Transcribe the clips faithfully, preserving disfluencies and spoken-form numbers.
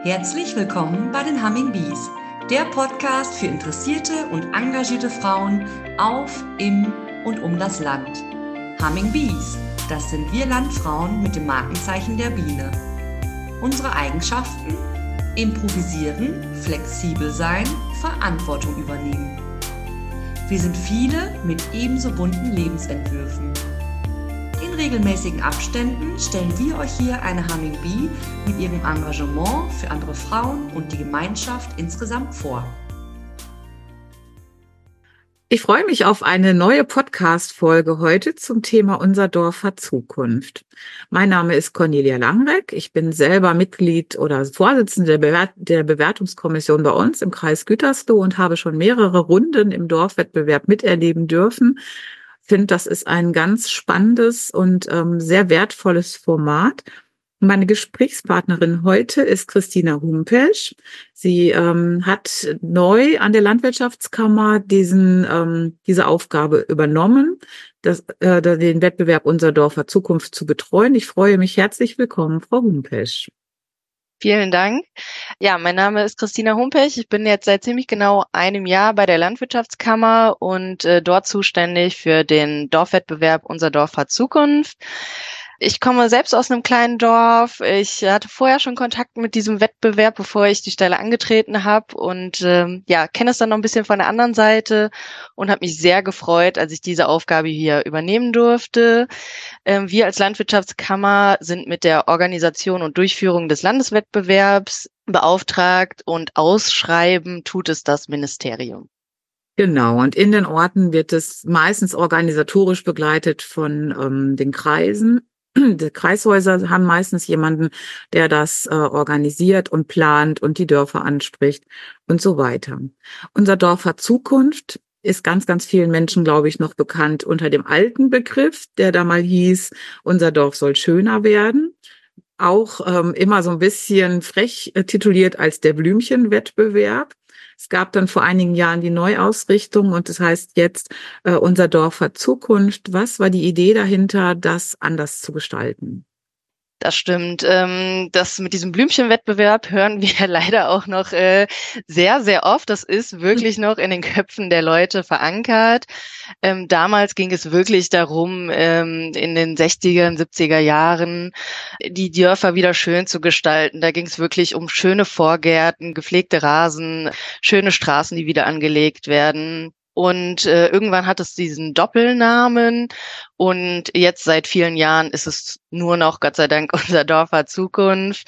Herzlich willkommen bei den Humming Bees, der Podcast für interessierte und engagierte Frauen auf, im und um das Land. Humming Bees, das sind wir Landfrauen mit dem Markenzeichen der Biene. Unsere Eigenschaften? Improvisieren, flexibel sein, Verantwortung übernehmen. Wir sind viele mit ebenso bunten Lebensentwürfen. In regelmäßigen Abständen stellen wir euch hier eine Humming Bee mit ihrem Engagement für andere Frauen und die Gemeinschaft insgesamt vor. Ich freue mich auf eine neue Podcast-Folge heute zum Thema Unser Dorf hat Zukunft. Mein Name ist Cornelia Langreck. Ich bin selber Mitglied oder Vorsitzende der, Bewert- der Bewertungskommission bei uns im Kreis Gütersloh und habe schon mehrere Runden im Dorfwettbewerb miterleben dürfen. Ich finde, das ist ein ganz spannendes und ähm, sehr wertvolles Format. Meine Gesprächspartnerin heute ist Christina Humpesch. Sie ähm, hat neu an der Landwirtschaftskammer diesen ähm, diese Aufgabe übernommen, das, äh, den Wettbewerb Unser Dorf hat Zukunft zu betreuen. Ich freue mich. Herzlich willkommen, Frau Humpesch. Vielen Dank. Ja, mein Name ist Christina Humpech. Ich bin jetzt seit ziemlich genau einem Jahr bei der Landwirtschaftskammer und äh, dort zuständig für den Dorfwettbewerb Unser Dorf hat Zukunft. Ich komme selbst aus einem kleinen Dorf. Ich hatte vorher schon Kontakt mit diesem Wettbewerb, bevor ich die Stelle angetreten habe und ähm, ja, kenne es dann noch ein bisschen von der anderen Seite und habe mich sehr gefreut, als ich diese Aufgabe hier übernehmen durfte. Ähm, wir als Landwirtschaftskammer sind mit der Organisation und Durchführung des Landeswettbewerbs beauftragt und ausschreiben tut es das Ministerium. Genau, und in den Orten wird es meistens organisatorisch begleitet von ähm, den Kreisen. Die Kreishäuser haben meistens jemanden, der das äh, organisiert und plant und die Dörfer anspricht und so weiter. Unser Dorf hat Zukunft ist ganz, ganz vielen Menschen, glaube ich, noch bekannt unter dem alten Begriff, der da mal hieß, unser Dorf soll schöner werden. Auch ähm, immer so ein bisschen frech äh, tituliert als der Blümchenwettbewerb. Es gab dann vor einigen Jahren die Neuausrichtung und das heißt jetzt, äh, unser Dorf hat Zukunft. Was war die Idee dahinter, das anders zu gestalten? Das stimmt. Ähm, das mit diesem Blümchenwettbewerb hören wir leider auch noch äh, sehr, sehr oft. Das ist wirklich noch in den Köpfen der Leute verankert. Ähm, damals ging es wirklich darum, ähm, in den sechziger, siebziger Jahren die Dörfer wieder schön zu gestalten. Da ging es wirklich um schöne Vorgärten, gepflegte Rasen, schöne Straßen, die wieder angelegt werden. Und äh, irgendwann hat es diesen Doppelnamen und jetzt seit vielen Jahren ist es nur noch, Gott sei Dank, unser Dorf hat Zukunft.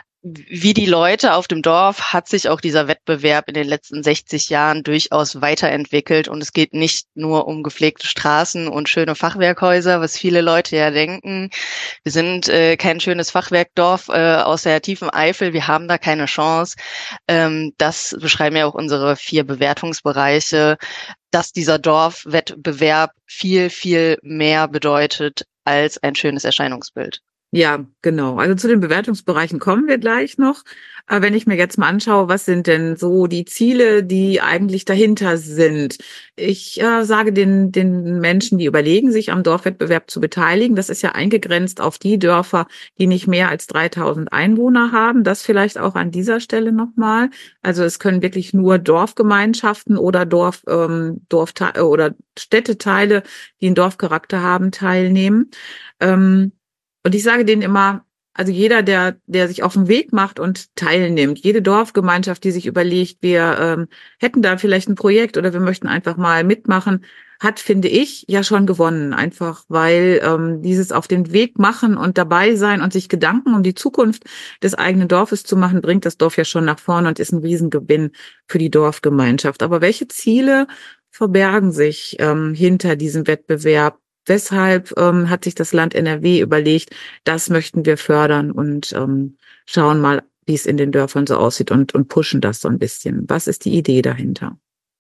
Wie die Leute auf dem Dorf hat sich auch dieser Wettbewerb in den letzten sechzig Jahren durchaus weiterentwickelt und es geht nicht nur um gepflegte Straßen und schöne Fachwerkhäuser, was viele Leute ja denken. Wir sind äh, kein schönes Fachwerkdorf äh, aus der tiefen Eifel, wir haben da keine Chance. Ähm, das beschreiben ja auch unsere vier Bewertungsbereiche, dass dieser Dorfwettbewerb viel, viel mehr bedeutet als ein schönes Erscheinungsbild. Ja, genau. Also zu den Bewertungsbereichen kommen wir gleich noch. Aber wenn ich mir jetzt mal anschaue, was sind denn so die Ziele, die eigentlich dahinter sind? Ich äh, sage den, den Menschen, die überlegen, sich am Dorfwettbewerb zu beteiligen, das ist ja eingegrenzt auf die Dörfer, die nicht mehr als dreitausend Einwohner haben. Das vielleicht auch an dieser Stelle nochmal. Also es können wirklich nur Dorfgemeinschaften oder Dorf, ähm, Dorfte- oder Städteteile, die einen Dorfcharakter haben, teilnehmen. Ähm, Und ich sage denen immer, also jeder, der der sich auf den Weg macht und teilnimmt, jede Dorfgemeinschaft, die sich überlegt, wir ähm, hätten da vielleicht ein Projekt oder wir möchten einfach mal mitmachen, hat, finde ich, ja schon gewonnen. Einfach weil ähm, dieses auf den Weg machen und dabei sein und sich Gedanken um die Zukunft des eigenen Dorfes zu machen, bringt das Dorf ja schon nach vorne und ist ein Riesengewinn für die Dorfgemeinschaft. Aber welche Ziele verbergen sich ähm, hinter diesem Wettbewerb? Deshalb ähm, hat sich das Land N R W überlegt, das möchten wir fördern und ähm, schauen mal, wie es in den Dörfern so aussieht und, und pushen das so ein bisschen. Was ist die Idee dahinter?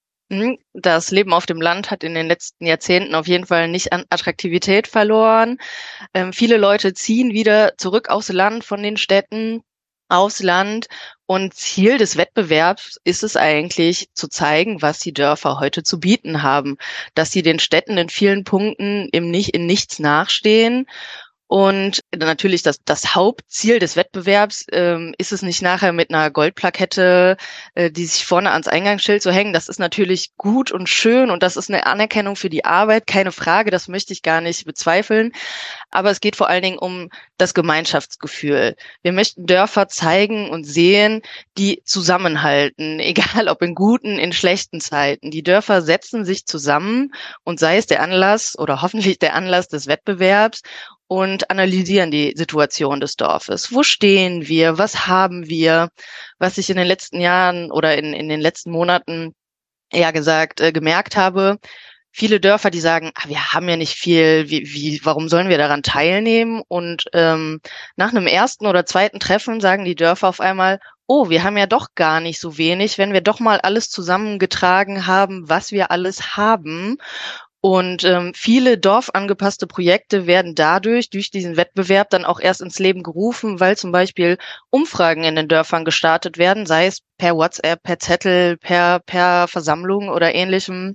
Das Leben auf dem Land hat in den letzten Jahrzehnten auf jeden Fall nicht an Attraktivität verloren. Ähm, viele Leute ziehen wieder zurück aufs Land von den Städten, aufs Land. Und Ziel des Wettbewerbs ist es eigentlich, zu zeigen, was die Dörfer heute zu bieten haben, dass sie den Städten in vielen Punkten im Nicht, in nichts nachstehen Und natürlich das, das Hauptziel des Wettbewerbs ähm, ist es nicht nachher mit einer Goldplakette, äh, die sich vorne ans Eingangsschild zu hängen. Das ist natürlich gut und schön und das ist eine Anerkennung für die Arbeit, keine Frage, das möchte ich gar nicht bezweifeln. Aber es geht vor allen Dingen um das Gemeinschaftsgefühl. Wir möchten Dörfer zeigen und sehen, die zusammenhalten, egal ob in guten, in schlechten Zeiten. Die Dörfer setzen sich zusammen und sei es der Anlass oder hoffentlich der Anlass des Wettbewerbs und analysieren die Situation des Dorfes. Wo stehen wir? Was haben wir? Was ich in den letzten Jahren oder in, in den letzten Monaten eher gesagt äh, gemerkt habe, viele Dörfer, die sagen, ah, wir haben ja nicht viel, wie, wie, warum sollen wir daran teilnehmen? Und ähm, nach einem ersten oder zweiten Treffen sagen die Dörfer auf einmal, oh, wir haben ja doch gar nicht so wenig, wenn wir doch mal alles zusammengetragen haben, was wir alles haben. Und ähm, viele dorfangepasste Projekte werden dadurch, durch diesen Wettbewerb dann auch erst ins Leben gerufen, weil zum Beispiel Umfragen in den Dörfern gestartet werden, sei es per WhatsApp, per Zettel, per, per Versammlung oder ähnlichem.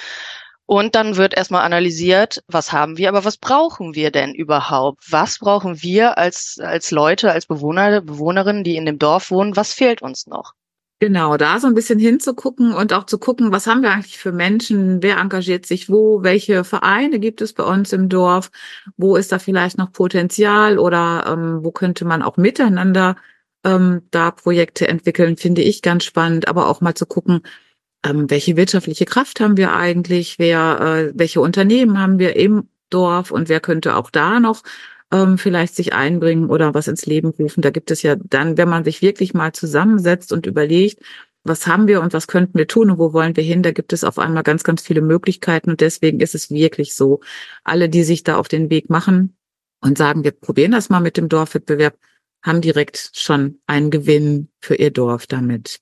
Und dann wird erstmal analysiert, was haben wir, aber was brauchen wir denn überhaupt? Was brauchen wir als, als Leute, als Bewohner, Bewohnerinnen, die in dem Dorf wohnen? Was fehlt uns noch? Genau, da so ein bisschen hinzugucken und auch zu gucken, was haben wir eigentlich für Menschen, wer engagiert sich wo, welche Vereine gibt es bei uns im Dorf, wo ist da vielleicht noch Potenzial oder ähm, wo könnte man auch miteinander ähm, da Projekte entwickeln, finde ich ganz spannend, aber auch mal zu gucken, ähm, welche wirtschaftliche Kraft haben wir eigentlich, wer, äh, welche Unternehmen haben wir im Dorf und wer könnte auch da noch ähm, vielleicht sich einbringen oder was ins Leben rufen. Da gibt es ja dann, wenn man sich wirklich mal zusammensetzt und überlegt, was haben wir und was könnten wir tun und wo wollen wir hin, da gibt es auf einmal ganz, ganz viele Möglichkeiten und deswegen ist es wirklich so, alle, die sich da auf den Weg machen und sagen, wir probieren das mal mit dem Dorfwettbewerb, haben direkt schon einen Gewinn für ihr Dorf damit.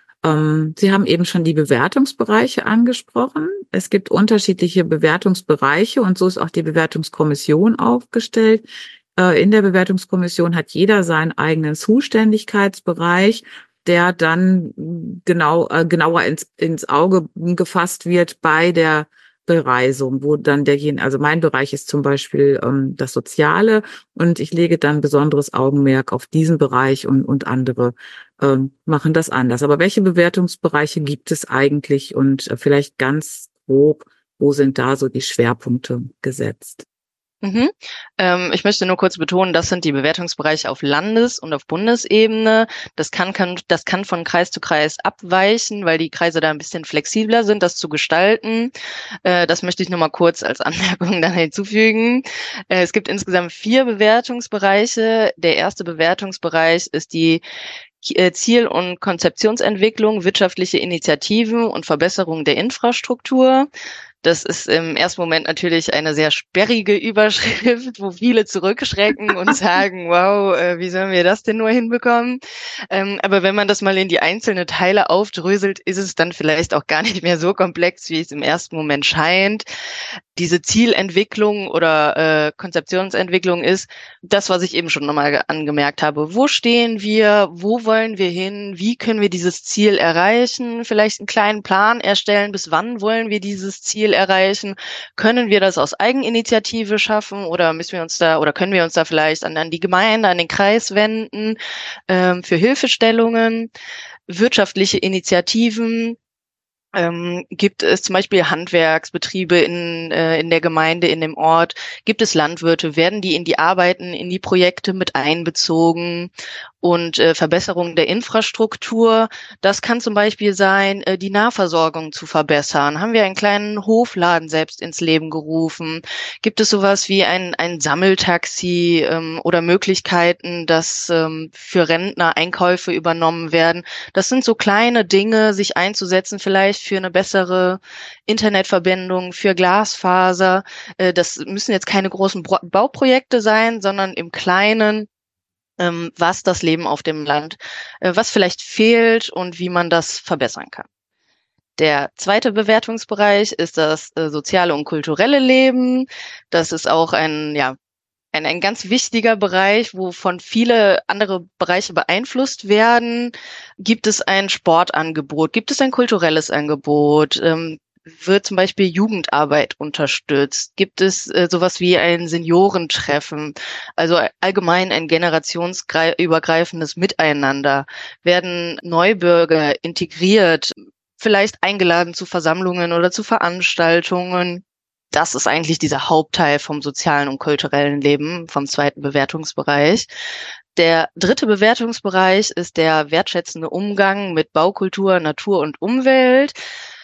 Ähm, Sie haben eben schon die Bewertungsbereiche angesprochen. Es gibt unterschiedliche Bewertungsbereiche und so ist auch die Bewertungskommission aufgestellt. Äh, in der Bewertungskommission hat jeder seinen eigenen Zuständigkeitsbereich, der dann genau äh, genauer ins, ins Auge gefasst wird bei der Bereisung, wo dann derjenige, also mein Bereich ist zum Beispiel ähm, das Soziale und ich lege dann besonderes Augenmerk auf diesen Bereich und, und andere ähm, machen das anders. Aber welche Bewertungsbereiche gibt es eigentlich und äh, vielleicht ganz grob, wo sind da so die Schwerpunkte gesetzt? Mhm. Ähm, ich möchte nur kurz betonen, das sind die Bewertungsbereiche auf Landes- und auf Bundesebene. Das kann, kann, das kann von Kreis zu Kreis abweichen, weil die Kreise da ein bisschen flexibler sind, das zu gestalten. Äh, das möchte ich nur mal kurz als Anmerkung dann hinzufügen. Äh, es gibt insgesamt vier Bewertungsbereiche. Der erste Bewertungsbereich ist die Ziel- und Konzeptionsentwicklung, wirtschaftliche Initiativen und Verbesserung der Infrastruktur. Das ist im ersten Moment natürlich eine sehr sperrige Überschrift, wo viele zurückschrecken und sagen, wow, äh, wie sollen wir das denn nur hinbekommen? Ähm, aber wenn man das mal in die einzelnen Teile aufdröselt, ist es dann vielleicht auch gar nicht mehr so komplex, wie es im ersten Moment scheint. Diese Zielentwicklung oder äh, Konzeptionsentwicklung ist das, was ich eben schon nochmal angemerkt habe. Wo stehen wir? Wo wollen wir hin? Wie können wir dieses Ziel erreichen? Vielleicht einen kleinen Plan erstellen. Bis wann wollen wir dieses Ziel erreichen? Können wir das aus Eigeninitiative schaffen oder müssen wir uns da oder können wir uns da vielleicht an, an die Gemeinde, an den Kreis wenden ähm, für Hilfestellungen? Wirtschaftliche Initiativen. Ähm, gibt es zum Beispiel Handwerksbetriebe in, äh, in der Gemeinde, in dem Ort? Gibt es Landwirte? Werden die in die Arbeiten, in die Projekte mit einbezogen? Und äh, Verbesserung der Infrastruktur, das kann zum Beispiel sein, äh, die Nahversorgung zu verbessern. Haben wir einen kleinen Hofladen selbst ins Leben gerufen? Gibt es sowas wie ein, ein Sammeltaxi ähm, oder Möglichkeiten, dass ähm, für Rentner Einkäufe übernommen werden? Das sind so kleine Dinge, sich einzusetzen, vielleicht für eine bessere Internetverbindung, für Glasfaser. Äh, das müssen jetzt keine großen Bro- Bauprojekte sein, sondern im Kleinen, ähm, was das Leben auf dem Land, äh, was vielleicht fehlt und wie man das verbessern kann. Der zweite Bewertungsbereich ist das äh, soziale und kulturelle Leben. Das ist auch ein, ja, ein, ein ganz wichtiger Bereich, wovon viele andere Bereiche beeinflusst werden. Gibt es ein Sportangebot? Gibt es ein kulturelles Angebot? Ähm, wird zum Beispiel Jugendarbeit unterstützt? Gibt es äh, sowas wie ein Seniorentreffen? Also allgemein ein generationsübergreifendes Miteinander? Werden Neubürger integriert, vielleicht eingeladen zu Versammlungen oder zu Veranstaltungen? Das ist eigentlich dieser Hauptteil vom sozialen und kulturellen Leben, vom zweiten Bewertungsbereich. Der dritte Bewertungsbereich ist der wertschätzende Umgang mit Baukultur, Natur und Umwelt.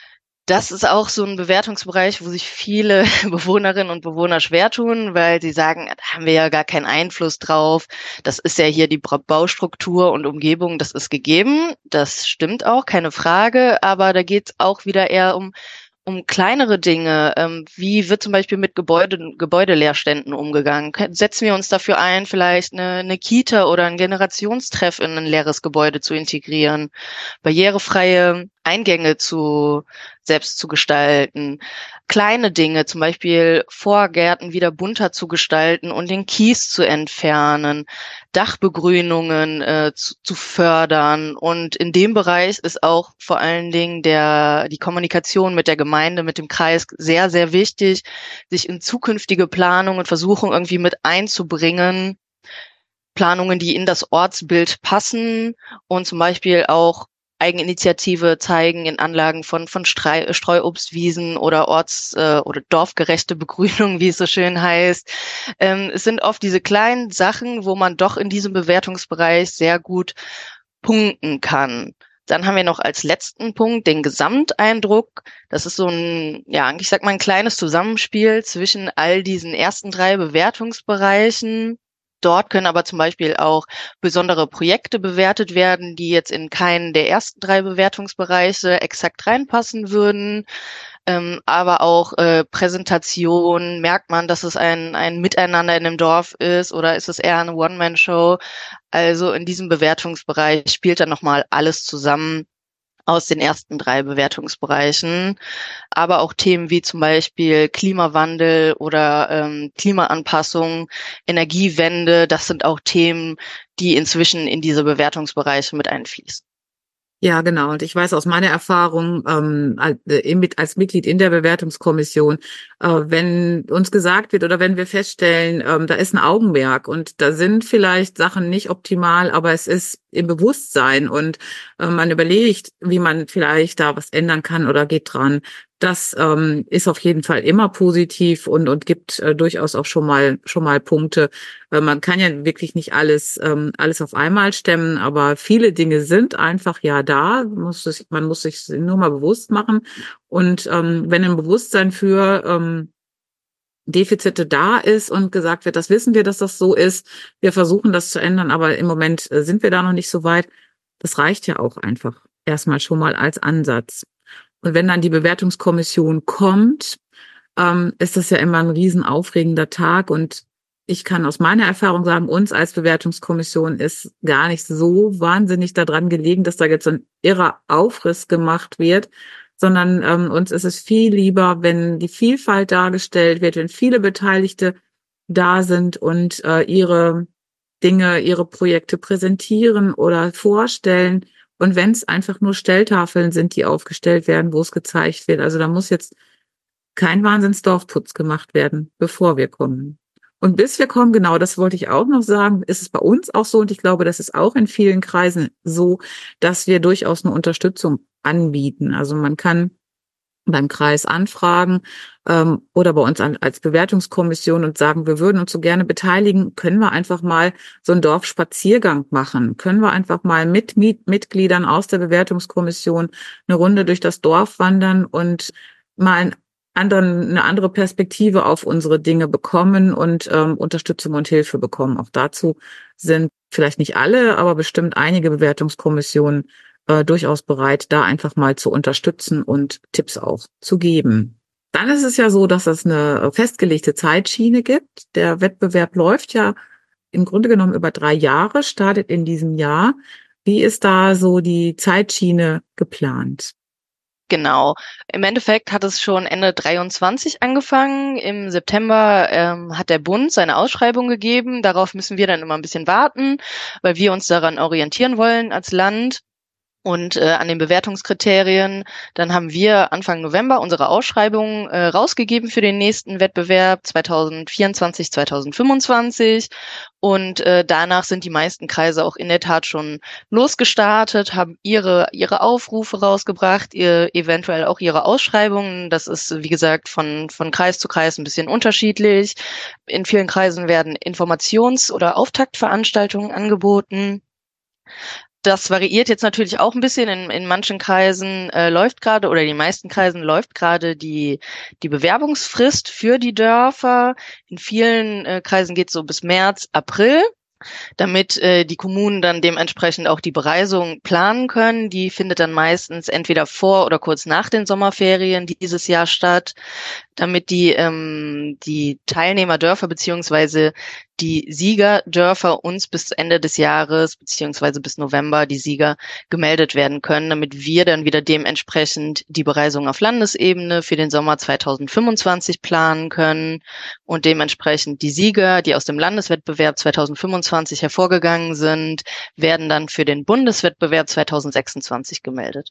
Das ist auch so ein Bewertungsbereich, wo sich viele Bewohnerinnen und Bewohner schwer tun, weil sie sagen, da haben wir ja gar keinen Einfluss drauf. Das ist ja hier die Baustruktur und Umgebung, das ist gegeben. Das stimmt auch, keine Frage. Aber da geht es auch wieder eher um um kleinere Dinge. Ähm, wie wird zum Beispiel mit Gebäude, Gebäudeleerständen umgegangen? Setzen wir uns dafür ein, vielleicht eine, eine Kita oder ein Generationstreff in ein leeres Gebäude zu integrieren, barrierefreie Eingänge zu selbst zu gestalten, kleine Dinge, zum Beispiel Vorgärten wieder bunter zu gestalten und den Kies zu entfernen, Dachbegrünungen äh, zu, zu fördern. Und in dem Bereich ist auch vor allen Dingen der die Kommunikation mit der Gemeinde, mit dem Kreis sehr, sehr wichtig, sich in zukünftige Planungen und Versuchungen irgendwie mit einzubringen. Planungen, die in das Ortsbild passen und zum Beispiel auch Eigeninitiative zeigen in Anlagen von von Streu, Streuobstwiesen oder orts- äh, oder dorfgerechte Begrünung, wie es so schön heißt. Ähm, es sind oft diese kleinen Sachen, wo man doch in diesem Bewertungsbereich sehr gut punkten kann. Dann haben wir noch als letzten Punkt den Gesamteindruck. Das ist so ein, ja, ich sag mal ein kleines Zusammenspiel zwischen all diesen ersten drei Bewertungsbereichen. Dort können aber zum Beispiel auch besondere Projekte bewertet werden, die jetzt in keinen der ersten drei Bewertungsbereiche exakt reinpassen würden. Ähm, aber auch äh, Präsentation, merkt man, dass es ein, ein Miteinander in dem Dorf ist oder ist es eher eine One-Man-Show? Also in diesem Bewertungsbereich spielt dann nochmal alles zusammen aus den ersten drei Bewertungsbereichen, aber auch Themen wie zum Beispiel Klimawandel oder ähm, Klimaanpassung, Energiewende, das sind auch Themen, die inzwischen in diese Bewertungsbereiche mit einfließen. Ja, genau. Und ich weiß aus meiner Erfahrung ähm, als, äh, als Mitglied in der Bewertungskommission, äh, wenn uns gesagt wird oder wenn wir feststellen, ähm, da ist ein Augenmerk und da sind vielleicht Sachen nicht optimal, aber es ist im Bewusstsein und äh, man überlegt, wie man vielleicht da was ändern kann oder geht dran. Das ähm, ist auf jeden Fall immer positiv und und gibt äh, durchaus auch schon mal schon mal Punkte. Äh, man kann ja wirklich nicht alles ähm, alles auf einmal stemmen, aber viele Dinge sind einfach ja da. Muss es, man muss sich nur mal bewusst machen. Und ähm, wenn ein Bewusstsein für ähm, Defizite da ist und gesagt wird, das wissen wir, dass das so ist, wir versuchen das zu ändern, aber im Moment äh, sind wir da noch nicht so weit. Das reicht ja auch einfach erstmal schon mal als Ansatz. Und wenn dann die Bewertungskommission kommt, ähm, ist das ja immer ein riesen aufregender Tag. Und ich kann aus meiner Erfahrung sagen, uns als Bewertungskommission ist gar nicht so wahnsinnig daran gelegen, dass da jetzt so ein irrer Aufriss gemacht wird, sondern ähm, uns ist es viel lieber, wenn die Vielfalt dargestellt wird, wenn viele Beteiligte da sind und äh, ihre Dinge, ihre Projekte präsentieren oder vorstellen. Und wenn es einfach nur Stelltafeln sind, die aufgestellt werden, wo es gezeigt wird. Also da muss jetzt kein Wahnsinnsdorfputz gemacht werden, bevor wir kommen. Und bis wir kommen, genau, das wollte ich auch noch sagen, ist es bei uns auch so, und ich glaube, das ist auch in vielen Kreisen so, dass wir durchaus eine Unterstützung anbieten. Also man kann beim Kreis anfragen ähm, oder bei uns an, als Bewertungskommission und sagen, wir würden uns so gerne beteiligen, können wir einfach mal so einen Dorfspaziergang machen, können wir einfach mal mit, mit Mitgliedern aus der Bewertungskommission eine Runde durch das Dorf wandern und mal einen anderen, eine andere Perspektive auf unsere Dinge bekommen und ähm, Unterstützung und Hilfe bekommen. Auch dazu sind vielleicht nicht alle, aber bestimmt einige Bewertungskommissionen Äh, durchaus bereit, da einfach mal zu unterstützen und Tipps auch zu geben. Dann ist es ja so, dass es eine festgelegte Zeitschiene gibt. Der Wettbewerb läuft ja im Grunde genommen über drei Jahre, startet in diesem Jahr. Wie ist da so die Zeitschiene geplant? Genau. Im Endeffekt hat es schon Ende dreiundzwanzig angefangen. Im September ähm, hat der Bund seine Ausschreibung gegeben. Darauf müssen wir dann immer ein bisschen warten, weil wir uns daran orientieren wollen als Land. Und äh, an den Bewertungskriterien, dann haben wir Anfang November unsere Ausschreibung äh, rausgegeben für den nächsten Wettbewerb zwanzig vierundzwanzig, zwanzig fünfundzwanzig. Und äh, danach sind die meisten Kreise auch in der Tat schon losgestartet, haben ihre ihre Aufrufe rausgebracht, ihr, eventuell auch ihre Ausschreibungen. Das ist, wie gesagt, von von Kreis zu Kreis ein bisschen unterschiedlich. In vielen Kreisen werden Informations- oder Auftaktveranstaltungen angeboten. Das variiert jetzt natürlich auch ein bisschen. In, in manchen Kreisen äh, läuft gerade, oder die meisten Kreisen läuft gerade die, die Bewerbungsfrist für die Dörfer. In vielen äh, Kreisen geht es so bis März, April, damit äh, die Kommunen dann dementsprechend auch die Bereisung planen können. Die findet dann meistens entweder vor oder kurz nach den Sommerferien dieses Jahr statt, damit die ähm, die Teilnehmerdörfer beziehungsweise die Siegerdörfer uns bis Ende des Jahres beziehungsweise bis November die Sieger gemeldet werden können, damit wir dann wieder dementsprechend die Bereisung auf Landesebene für den Sommer zwanzig fünfundzwanzig planen können und dementsprechend die Sieger, die aus dem Landeswettbewerb zwanzig fünfundzwanzig hervorgegangen sind, werden dann für den Bundeswettbewerb zwanzig sechsundzwanzig gemeldet.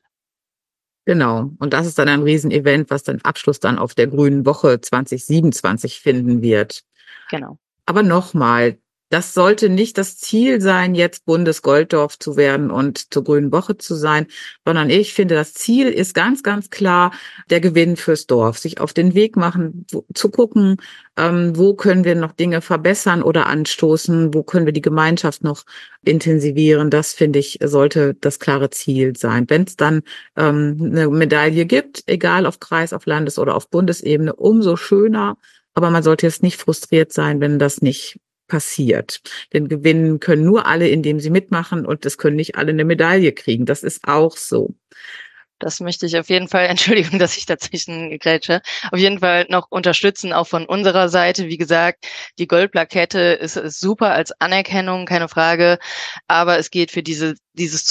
Genau. Und das ist dann ein Riesenevent, was dann Abschluss dann auf der Grünen Woche zwanzig siebenundzwanzig finden wird. Genau. Aber nochmal, das sollte nicht das Ziel sein, jetzt Bundesgolddorf zu werden und zur Grünen Woche zu sein, sondern ich finde, das Ziel ist ganz, ganz klar der Gewinn fürs Dorf. Sich auf den Weg machen, wo, zu gucken, ähm, wo können wir noch Dinge verbessern oder anstoßen, wo können wir die Gemeinschaft noch intensivieren. Das, finde ich, sollte das klare Ziel sein. Wenn es dann ähm, eine Medaille gibt, egal auf Kreis, auf Landes- oder auf Bundesebene, umso schöner. Aber man sollte jetzt nicht frustriert sein, wenn das nicht passiert. Denn gewinnen können nur alle, indem sie mitmachen, und es können nicht alle eine Medaille kriegen. Das ist auch so. Das möchte ich auf jeden Fall, Entschuldigung, dass ich dazwischen grätsche, auf jeden Fall noch unterstützen, auch von unserer Seite. Wie gesagt, die Goldplakette ist, ist super als Anerkennung, keine Frage. Aber es geht für diese dieses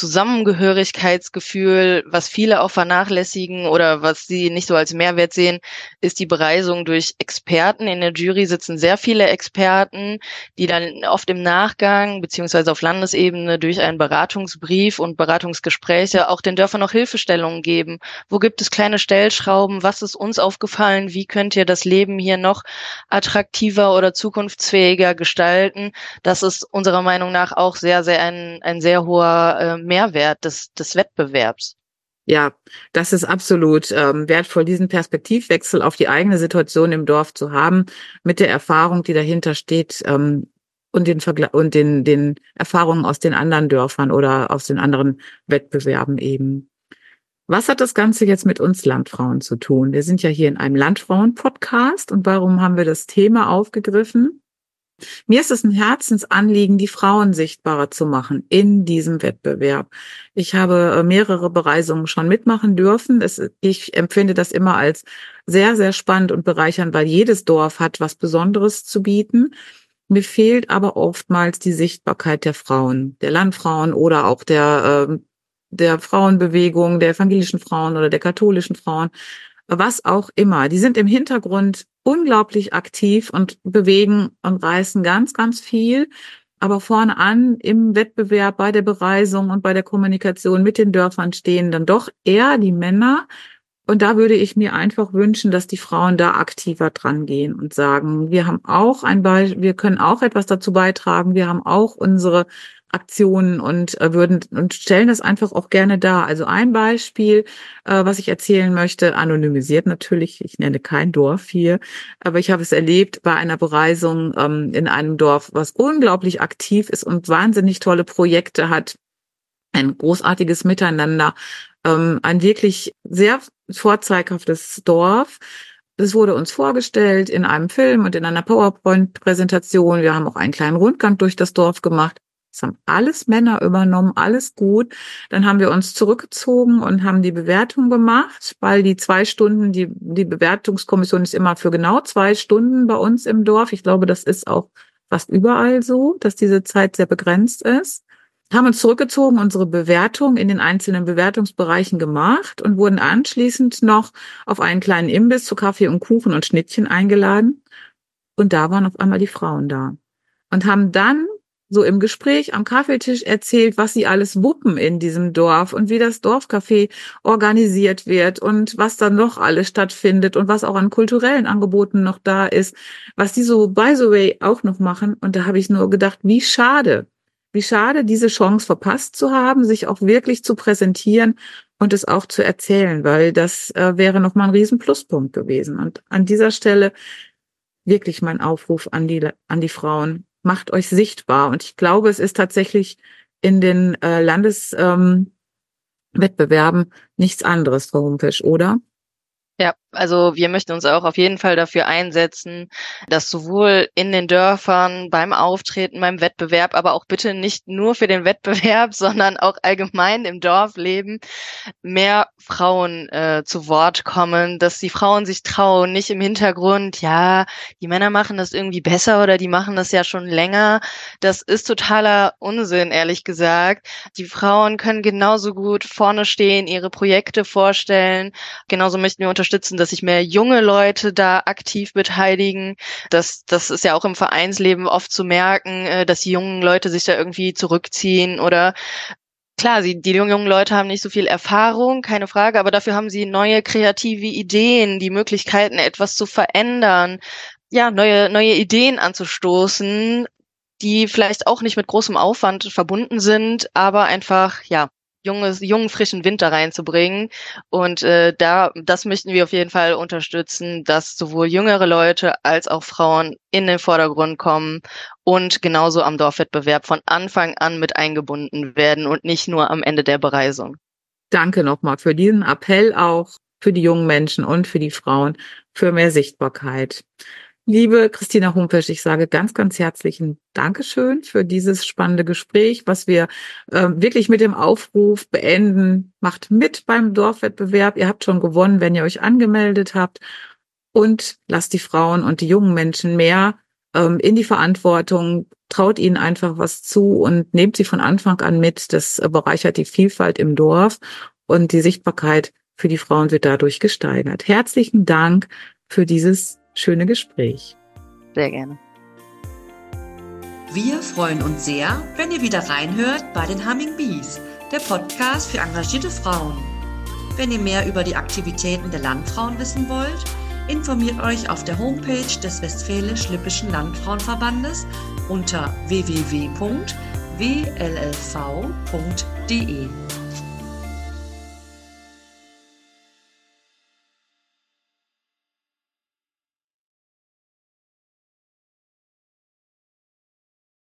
Zusammengehörigkeitsgefühl, was viele auch vernachlässigen oder was sie nicht so als Mehrwert sehen, ist die Bereisung durch Experten. In der Jury sitzen sehr viele Experten, die dann oft im Nachgang beziehungsweise auf Landesebene durch einen Beratungsbrief und Beratungsgespräche auch den Dörfern noch Hilfestellungen geben. Wo gibt es kleine Stellschrauben? Was ist uns aufgefallen? Wie könnt ihr das Leben hier noch attraktiver oder zukunftsfähiger gestalten? Das ist unserer Meinung nach auch sehr, sehr ein, ein sehr hoher Mehrwert des, des Wettbewerbs. Ja, das ist absolut ähm, wertvoll, diesen Perspektivwechsel auf die eigene Situation im Dorf zu haben, mit der Erfahrung, die dahinter steht, ähm, und den Vergleich und den, den Erfahrungen aus den anderen Dörfern oder aus den anderen Wettbewerben eben. Was hat das Ganze jetzt mit uns Landfrauen zu tun? Wir sind ja hier in einem Landfrauen-Podcast, und warum haben wir das Thema aufgegriffen? Mir ist es ein Herzensanliegen, die Frauen sichtbarer zu machen in diesem Wettbewerb. Ich habe mehrere Bereisungen schon mitmachen dürfen. Es, ich empfinde das immer als sehr, sehr spannend und bereichernd, weil jedes Dorf hat was Besonderes zu bieten. Mir fehlt aber oftmals die Sichtbarkeit der Frauen, der Landfrauen oder auch der, äh, der Frauenbewegung, der evangelischen Frauen oder der katholischen Frauen. Was auch immer. Die sind im Hintergrund unglaublich aktiv und bewegen und reißen ganz, ganz viel. Aber vorne an im Wettbewerb, bei der Bereisung und bei der Kommunikation mit den Dörfern stehen dann doch eher die Männer. Und da würde ich mir einfach wünschen, dass die Frauen da aktiver dran gehen und sagen, wir haben auch ein Beispiel, wir können auch etwas dazu beitragen, wir haben auch unsere Aktionen und äh, würden und stellen das einfach auch gerne dar. Also ein Beispiel, äh, was ich erzählen möchte, anonymisiert natürlich, ich nenne kein Dorf hier, aber ich habe es erlebt bei einer Bereisung ähm, in einem Dorf, was unglaublich aktiv ist und wahnsinnig tolle Projekte hat, ein großartiges Miteinander, ähm, ein wirklich sehr vorzeighaftes Dorf. Es wurde uns vorgestellt in einem Film und in einer PowerPoint-Präsentation. Wir haben auch einen kleinen Rundgang durch das Dorf gemacht. Das haben alles Männer übernommen, alles gut. Dann haben wir uns zurückgezogen und haben die Bewertung gemacht, weil die zwei Stunden, die, die Bewertungskommission ist immer für genau zwei Stunden bei uns im Dorf. Ich glaube, das ist auch fast überall so, dass diese Zeit sehr begrenzt ist. Haben uns zurückgezogen, unsere Bewertung in den einzelnen Bewertungsbereichen gemacht und wurden anschließend noch auf einen kleinen Imbiss zu Kaffee und Kuchen und Schnittchen eingeladen. Und da waren auf einmal die Frauen da und haben dann so im Gespräch am Kaffeetisch erzählt, was sie alles wuppen in diesem Dorf und wie das Dorfcafé organisiert wird und was dann noch alles stattfindet und was auch an kulturellen Angeboten noch da ist, was die so, by the way, auch noch machen. Und da habe ich nur gedacht, wie schade, wie schade, diese Chance verpasst zu haben, sich auch wirklich zu präsentieren und es auch zu erzählen, weil das äh, wäre nochmal ein riesen Pluspunkt gewesen. Und an dieser Stelle wirklich mein Aufruf an die, an die Frauen. Macht euch sichtbar. Und ich glaube, es ist tatsächlich in den äh, Landeswettbewerben ähm, nichts anderes, Frau Humpesch, oder? Ja, also wir möchten uns auch auf jeden Fall dafür einsetzen, dass sowohl in den Dörfern, beim Auftreten, beim Wettbewerb, aber auch bitte nicht nur für den Wettbewerb, sondern auch allgemein im Dorfleben mehr Frauen äh, zu Wort kommen, dass die Frauen sich trauen, nicht im Hintergrund, ja, die Männer machen das irgendwie besser oder die machen das ja schon länger. Das ist totaler Unsinn, ehrlich gesagt. Die Frauen können genauso gut vorne stehen, ihre Projekte vorstellen. Genauso möchten wir unterstützen, dass sich mehr junge Leute da aktiv beteiligen. Das, das ist ja auch im Vereinsleben oft zu merken, dass die jungen Leute sich da irgendwie zurückziehen oder klar, sie, die jungen Leute haben nicht so viel Erfahrung, keine Frage, aber dafür haben sie neue kreative Ideen, die Möglichkeiten, etwas zu verändern, ja, neue, neue Ideen anzustoßen, die vielleicht auch nicht mit großem Aufwand verbunden sind, aber einfach, ja, junges, jungen, frischen Wind da reinzubringen. Und äh, da, das möchten wir auf jeden Fall unterstützen, dass sowohl jüngere Leute als auch Frauen in den Vordergrund kommen und genauso am Dorfwettbewerb von Anfang an mit eingebunden werden und nicht nur am Ende der Bereisung. Danke nochmal für diesen Appell auch für die jungen Menschen und für die Frauen für mehr Sichtbarkeit. Liebe Christina Humpesch, ich sage ganz, ganz herzlichen Dankeschön für dieses spannende Gespräch, was wir äh, wirklich mit dem Aufruf beenden. Macht mit beim Dorfwettbewerb. Ihr habt schon gewonnen, wenn ihr euch angemeldet habt. Und lasst die Frauen und die jungen Menschen mehr ähm, in die Verantwortung. Traut ihnen einfach was zu und nehmt sie von Anfang an mit. Das äh, bereichert die Vielfalt im Dorf und die Sichtbarkeit für die Frauen wird dadurch gesteigert. Herzlichen Dank für dieses schöne Gespräch. Sehr gerne. Wir freuen uns sehr, wenn ihr wieder reinhört bei den Humming Bees, der Podcast für engagierte Frauen. Wenn ihr mehr über die Aktivitäten der Landfrauen wissen wollt, informiert euch auf der Homepage des Westfälisch-Lippischen Landfrauenverbandes unter w w w punkt w l l v punkt d e.